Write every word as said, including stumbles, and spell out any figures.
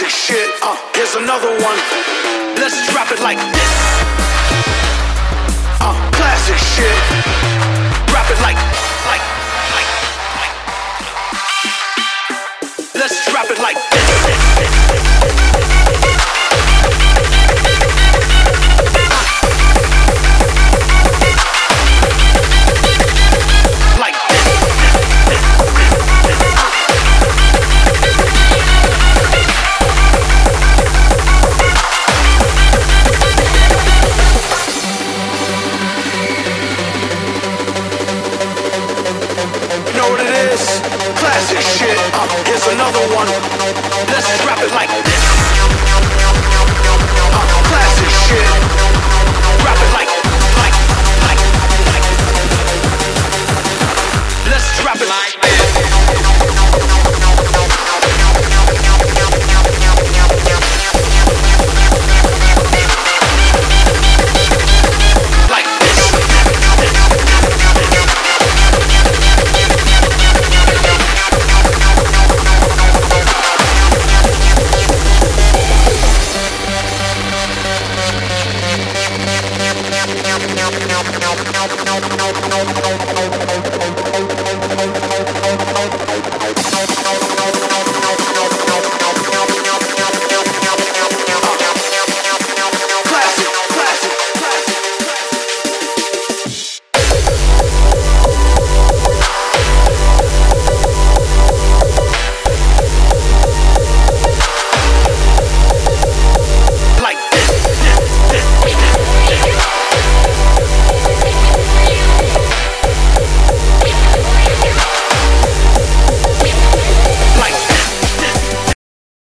Classic shit, uh, here's another one. Let's drop it like this. Uh, classic shit. Drop it like, like, like, like. Let's drop it like this. Classic shit, uh, here's another one. Let's drop it like this.